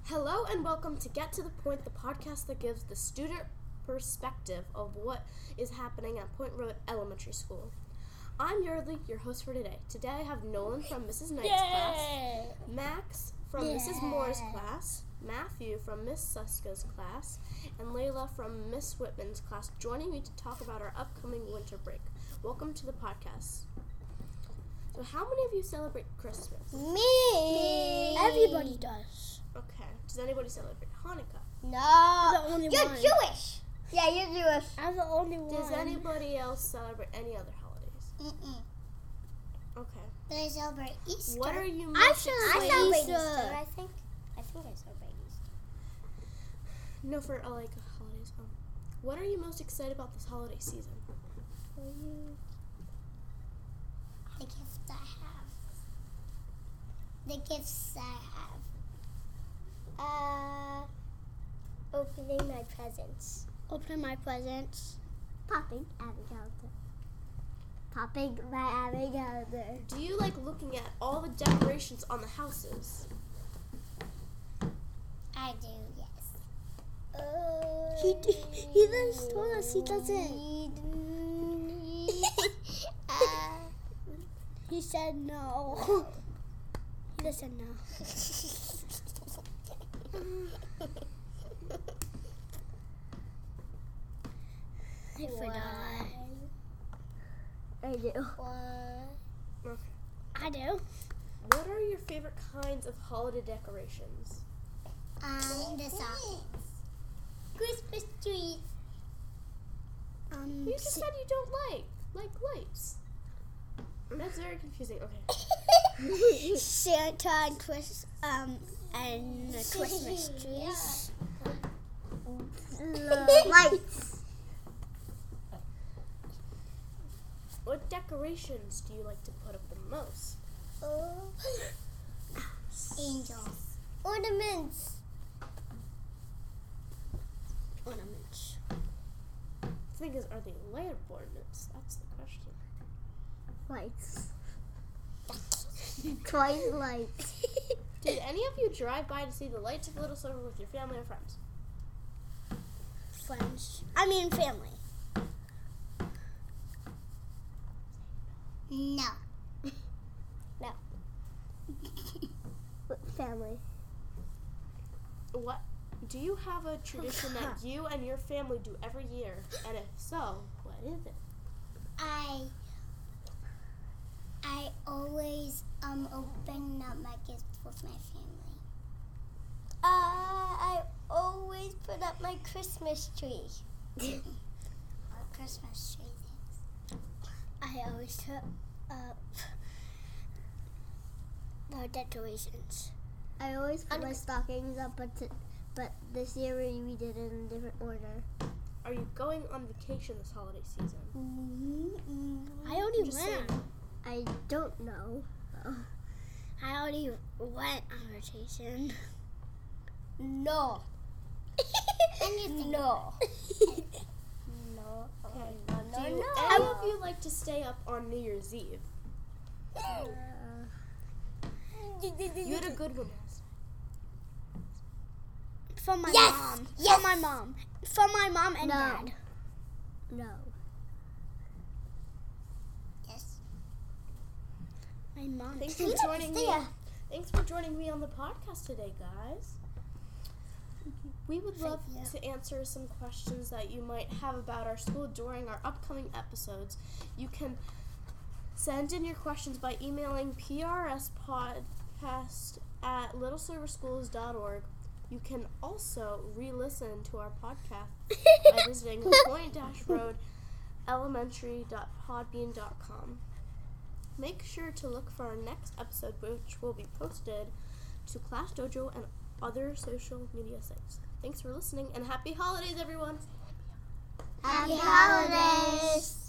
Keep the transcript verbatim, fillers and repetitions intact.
Hello and welcome to Get to the Point, the podcast that gives the student perspective of what is happening at Point Road Elementary School. I'm Yardley, your host for today. Today I have Nolan from Missus Knight's Yay! class, Max from Yay! Missus Moore's class, Matthew from Miss Suska's class, and Layla from Miss Whitman's class, joining me to talk about our upcoming winter break. Welcome to the podcast. So how many of you celebrate Christmas? Me. Everybody does. Okay. Does anybody celebrate Hanukkah? No. I'm the only You're one. Jewish. Yeah, you're Jewish. I'm the only one. Does anybody else celebrate any other holidays? Mm-mm. Okay. But I celebrate Easter. What are you I most celebrate I celebrate Easter. Easter. I think. I think I celebrate Easter. No, for uh, like holidays. Um, what are you most excited about this holiday season? The gifts I have. The gifts I have. Uh, opening my presents. Opening my presents. Popping advent calendar. Popping my advent calendar. Do you like looking at all the decorations on the houses? I do, yes. Uh, He he just told us he doesn't. uh, He said no. He just said no. I forgot. I do. Okay. I do. What are your favorite kinds of holiday decorations? Um, the stockings. Christmas trees. Um, You just said you don't like like lights. That's very confusing. Okay. Santa and Chris um and the Christmas trees. Lights. What decorations do you like to put up the most? Oh. Angels. Ornaments. Ornaments. The thing is, are they light ornaments? That's the question. Lights. Twice lights. Did any of you drive by to see the lights of Little Silver with your family or friends? Friends. I mean family. No. No. Family. What? Do you have a tradition that you and your family do every year? And if so, what is it? I I always um open up my gifts with my family. Uh, I always put up my Christmas tree. Or Christmas tree things. I always put up the decorations. I always put On my Chris- stockings up, but t- but this year we we did it in a different order. Are you going on vacation this holiday season? I already Just went. saying. I don't know. I already went on vacation. No. No. No. Okay. No. Do you, no. any of you like to stay up on New Year's Eve? You had a good one last From my Yes! mom. Yes! From my mom. From my mom and No. dad. No. Yes. My mom. Thanks too. for joining me. Thanks for joining me on the podcast today, guys. We would love Yeah. to answer some questions that you might have about our school during our upcoming episodes. You can send in your questions by emailing prspodcast at little silver schools dot org. You can also re-listen to our podcast by visiting point road elementary dot podbean dot com. Make sure to look for our next episode, which will be posted to Class Dojo and other social media sites. Thanks for listening, and happy holidays, everyone! Happy holidays.